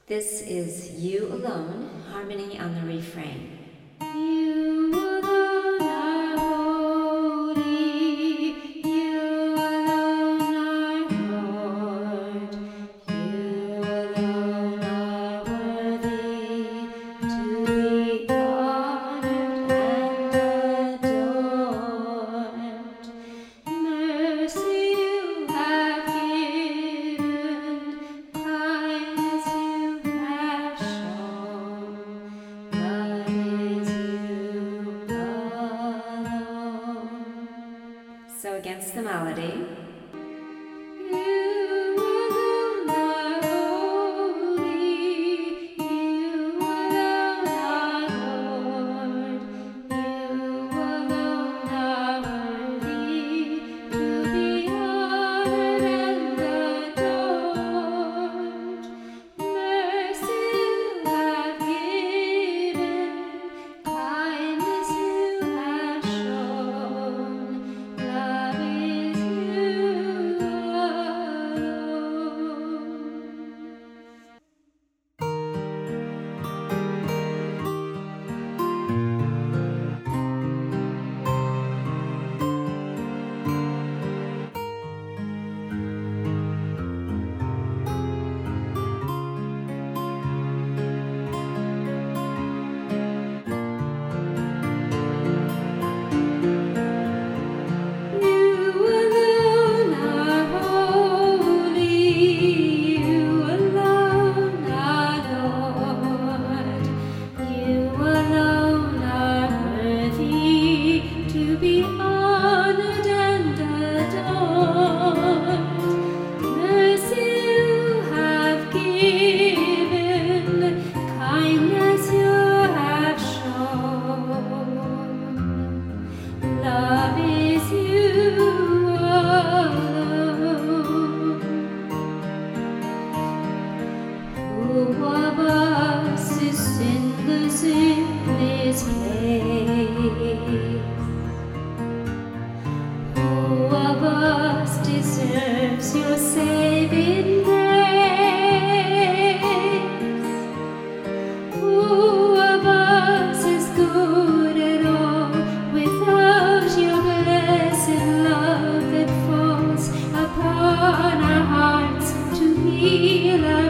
This is You Alone, harmony on the refrain. You alone are holy, you alone are Lord, you alone are worthy to be honored and adored. Mercy you have given, kindness you have shown, love is you alone. So against the melody. You alone are holy, you alone are Lord, you alone are worthy to be honored and adored. Mercy you have given, kindness you have shown, love is you alone. You alone are holy, you alone are Lord, you alone are worthy to be honored and adored. Mercy you have given, kindness you have shown, love is you alone. Who of us is sinless in this place? Who of us deserves your saving grace? Who of us is good at all without your blessed love that falls upon our hearts to heal our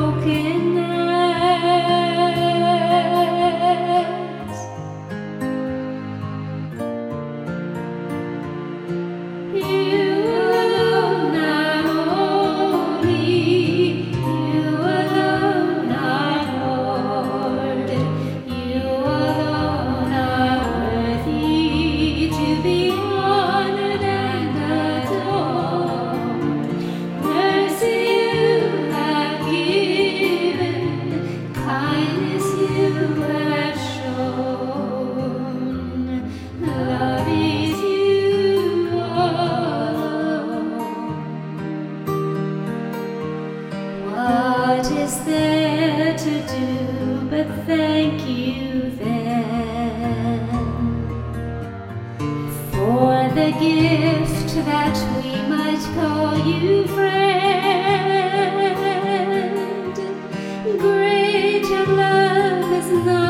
brokenness? You alone are holy, you alone are Lord, you alone are worthy to be honored and adored. Mercy you have given, kindness you have shown, love is you alone. What is there to do but thank you then for the gift that we might call you friend? Greater love is not